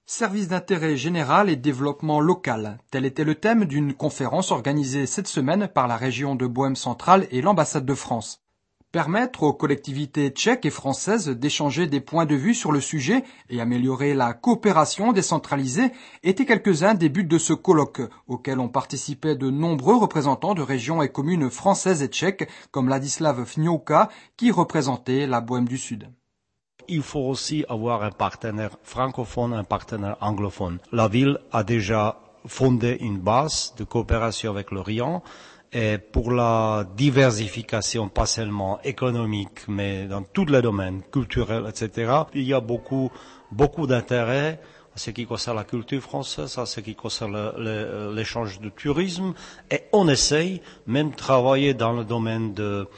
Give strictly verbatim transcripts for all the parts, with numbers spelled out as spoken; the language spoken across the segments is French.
Service d'intérêt général et développement local, tel était le thème d'une conférence organisée cette semaine par la région de Bohême centrale et l'ambassade de France. Permettre aux collectivités tchèques et françaises d'échanger des points de vue sur le sujet et améliorer la coopération décentralisée étaient quelques-uns des buts de ce colloque, auquel ont participé de nombreux représentants de régions et communes françaises et tchèques, comme Ladislav Fňouka, qui représentait la Bohême du Sud. Il faut aussi avoir un partenaire francophone, un partenaire anglophone. La ville a déjà fondé une base de coopération avec l'Orient et pour la diversification, pas seulement économique, mais dans tous les domaines, culturels, et cetera. Il y a beaucoup, beaucoup d'intérêt à ce qui concerne la culture française, à ce qui concerne l'échange de tourisme, et on essaye même de travailler dans le domaine de,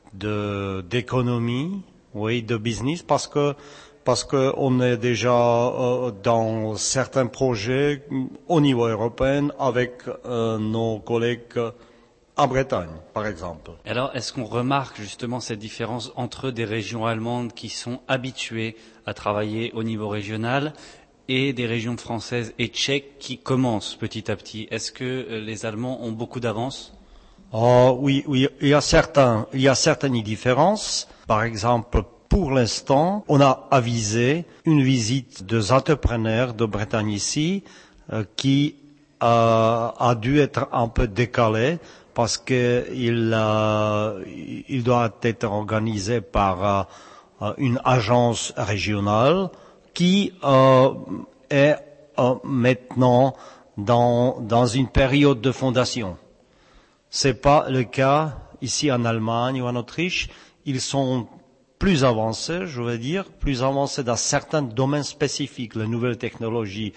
de, d'économie, oui, de business, parce que parce que on est déjà euh, dans certains projets au niveau européen avec euh, nos collègues en Bretagne, par exemple. Alors, est-ce qu'on remarque justement cette différence entre des régions allemandes qui sont habituées à travailler au niveau régional et des régions françaises et tchèques qui commencent petit à petit? Est-ce que les Allemands ont beaucoup d'avance? Oh, oui, oui, il y a certains, il y a certaines différences. Par exemple, pour l'instant, on a avisé une visite des entrepreneurs de Bretagne ici, euh, qui euh, a dû être un peu décalée parce que il, euh, il doit être organisé par euh, une agence régionale qui euh, est euh, maintenant dans, dans une période de fondation. C'est pas le cas ici en Allemagne ou en Autriche. Ils sont plus avancés, je veux dire, plus avancés dans certains domaines spécifiques, les nouvelles technologies,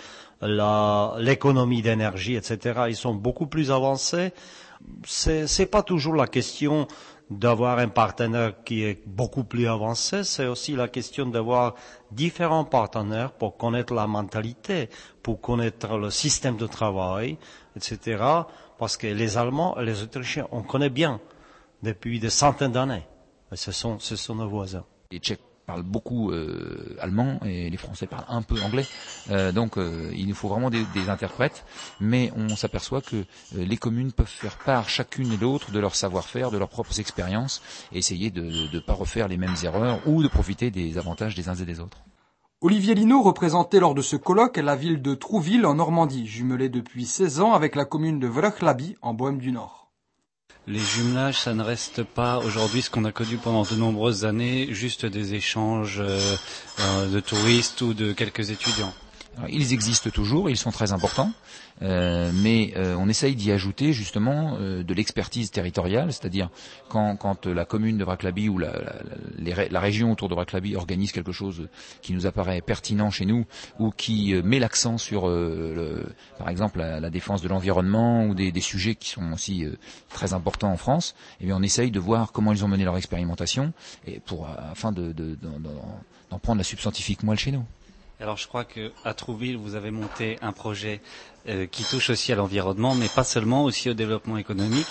la, l'économie d'énergie, et cetera. Ils sont beaucoup plus avancés. C'est, c'est pas toujours la question d'avoir un partenaire qui est beaucoup plus avancé, c'est aussi la question d'avoir différents partenaires pour connaître la mentalité, pour connaître le système de travail, et cetera. Parce que les Allemands et les Autrichiens, on connaît bien depuis des centaines d'années. Et ce sont, ce sont nos voisins. Les Tchèques parlent beaucoup euh, allemand et les Français parlent un peu anglais. Euh, donc euh, il nous faut vraiment des, des interprètes. Mais on s'aperçoit que euh, les communes peuvent faire part chacune et l'autre de leur savoir-faire, de leurs propres expériences, et essayer de ne pas refaire les mêmes erreurs ou de profiter des avantages des uns et des autres. Olivier Linaud représentait lors de ce colloque la ville de Trouville en Normandie, jumelée depuis seize ans avec la commune de Wrocław en Bohême du Nord. Les jumelages, ça ne reste pas aujourd'hui ce qu'on a connu pendant de nombreuses années, juste des échanges euh, de touristes ou de quelques étudiants. Alors, ils existent toujours, ils sont très importants, euh, mais euh, on essaye d'y ajouter justement euh, de l'expertise territoriale, c'est-à-dire quand, quand la commune de Wrocław ou la, la, les, la région autour de Wrocław organise quelque chose qui nous apparaît pertinent chez nous ou qui euh, met l'accent sur, euh, le, par exemple, la, la défense de l'environnement ou des, des sujets qui sont aussi euh, très importants en France, eh bien on essaye de voir comment ils ont mené leur expérimentation et pour afin de, de, de, de, d'en prendre la subscientifique moelle chez nous. Alors je crois qu'à Trouville, vous avez monté un projet euh, qui touche aussi à l'environnement, mais pas seulement, aussi au développement économique,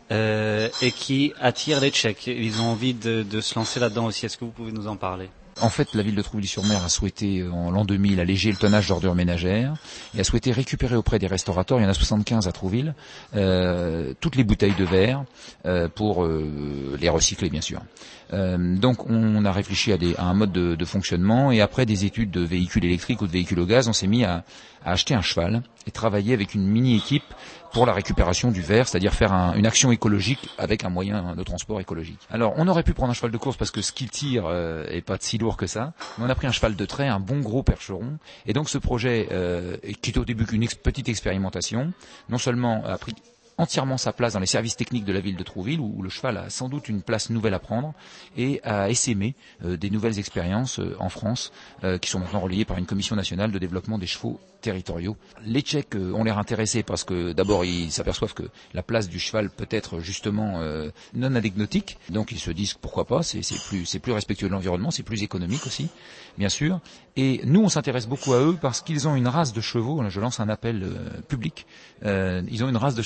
euh, et qui attire les Tchèques. Ils ont envie de, de se lancer là-dedans aussi. Est-ce que vous pouvez nous en parler ? En fait, la ville de Trouville-sur-Mer a souhaité, en l'an deux mille, alléger le tonnage d'ordures ménagères et a souhaité récupérer auprès des restaurateurs, il y en a soixante-quinze à Trouville, euh, toutes les bouteilles de verre euh, pour euh, les recycler, bien sûr. Euh, donc, on a réfléchi à, des, à un mode de, de fonctionnement et après des études de véhicules électriques ou de véhicules au gaz, on s'est mis à, à acheter un cheval et travailler avec une mini-équipe pour la récupération du verre, c'est-à-dire faire un, une action écologique avec un moyen de transport écologique. Alors, on aurait pu prendre un cheval de course parce que ce qu'il tire euh, est pas si lourd que ça, mais on a pris un cheval de trait, un bon gros percheron, et donc ce projet, euh, qui était au début qu'une ex- petite expérimentation, non seulement a pris entièrement sa place dans les services techniques de la ville de Trouville, où le cheval a sans doute une place nouvelle à prendre, et a essaimer euh, des nouvelles expériences euh, en France, euh, qui sont maintenant relayées par une commission nationale de développement des chevaux territoriaux. Les Tchèques euh, ont l'air intéressés parce que d'abord ils s'aperçoivent que la place du cheval peut être justement euh, non anecdotique, donc ils se disent pourquoi pas, c'est, c'est plus c'est plus respectueux de l'environnement, c'est plus économique aussi, bien sûr. Et nous on s'intéresse beaucoup à eux parce qu'ils ont une race de chevaux, là je lance un appel euh, public, euh, ils ont une race de chevaux qui doit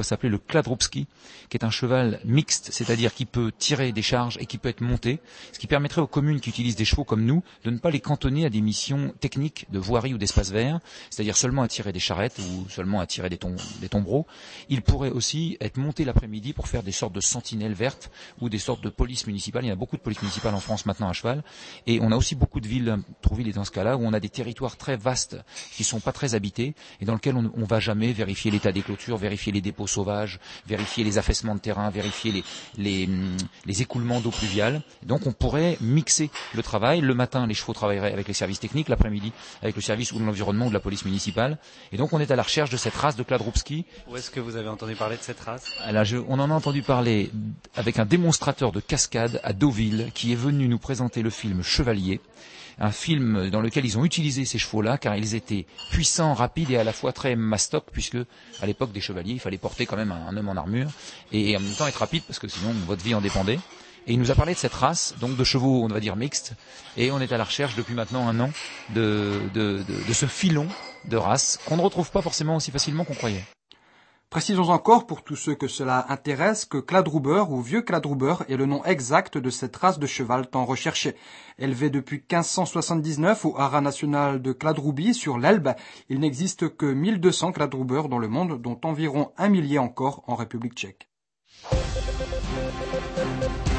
doit s'appeler le Kladrubski, qui est un cheval mixte, c'est-à-dire qui peut tirer des charges et qui peut être monté, ce qui permettrait aux communes qui utilisent des chevaux comme nous de ne pas les cantonner à des missions techniques de voirie ou d'espace vert, c'est-à-dire seulement à tirer des charrettes ou seulement à tirer des, tom- des tombereaux. Il pourrait aussi être monté l'après-midi pour faire des sortes de sentinelles vertes ou des sortes de police municipale. Il y a beaucoup de police municipale en France maintenant à cheval, et on a aussi beaucoup de villes, Trouville est dans ce cas-là, où on a des territoires très vastes qui sont pas très habités et dans lesquels on ne va jamais vérifier l'état des clôtures, vérifier les dépôts sauvages, vérifier les affaissements de terrain, vérifier les, les, les écoulements d'eau pluviale. Donc on pourrait mixer le travail. Le matin, les chevaux travailleraient avec les services techniques, l'après-midi avec le service ou de l'environnement ou de la police municipale. Et donc on est à la recherche de cette race de Kladrubski. Où est-ce que vous avez entendu parler de cette race? Là, je, on en a entendu parler avec un démonstrateur de cascade à Deauville qui est venu nous présenter le film Chevalier, un film dans lequel ils ont utilisé ces chevaux-là car ils étaient puissants, rapides et à la fois très mastoc, puisque à l'époque des chevaliers, il fallait porter quand même un, un homme en armure et en même temps être rapide parce que sinon votre vie en dépendait. Et il nous a parlé de cette race, donc de chevaux, on va dire mixtes, et on est à la recherche depuis maintenant un an de, de, de, de ce filon de race qu'on ne retrouve pas forcément aussi facilement qu'on croyait. Précisons encore, pour tous ceux que cela intéresse, que Kladruber ou vieux Kladruber est le nom exact de cette race de cheval tant recherchée. Élevé depuis quinze cent soixante-dix-neuf au haras national de Kladruby sur l'Elbe, il n'existe que mille deux cents Kladruber dans le monde, dont environ un millier encore en République tchèque.